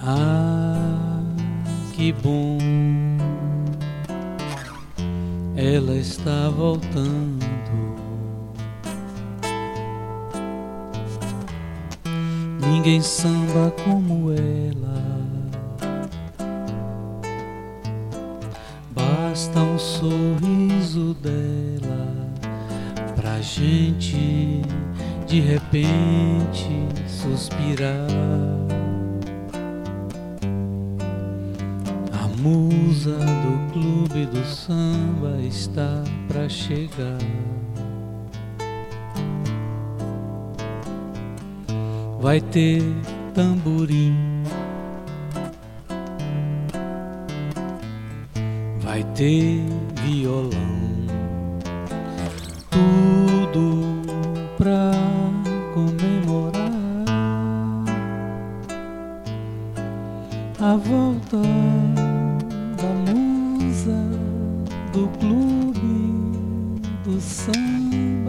Ah, que bom, ela está voltando. Ninguém samba como ela. Basta um sorriso dela pra gente de repente suspirar. A musa do clube do samba está pra chegar. Vai ter tamborim, vai ter violão, tudo pra comemorar a volta da musa do clube do samba.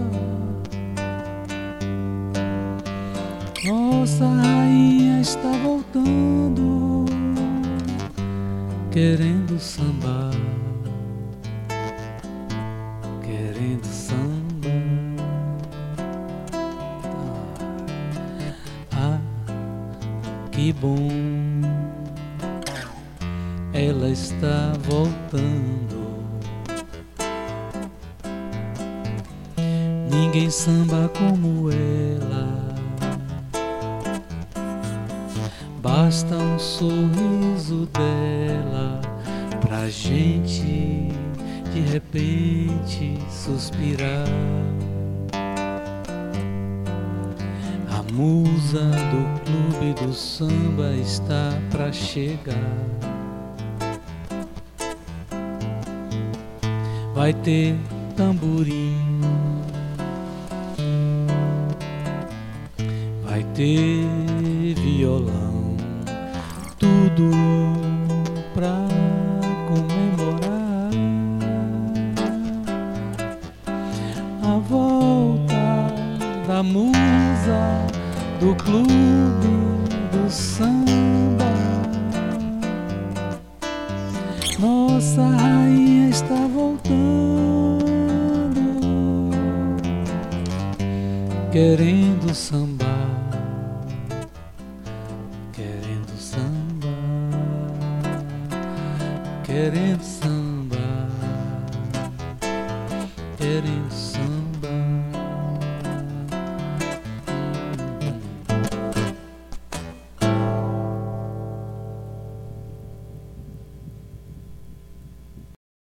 Nossa rainha está voltando, querendo sambar, querendo samba. Ah, que bom, ela está voltando. Ninguém samba como ela. Basta um sorriso dela pra gente de repente suspirar. A musa do clube do samba está pra chegar. Vai ter tamborim, vai ter violão, tudo pra comemorar a volta da musa do clube do samba. Nossa rainha está voltando, querendo sambar, querendo sambar, querendo sambar.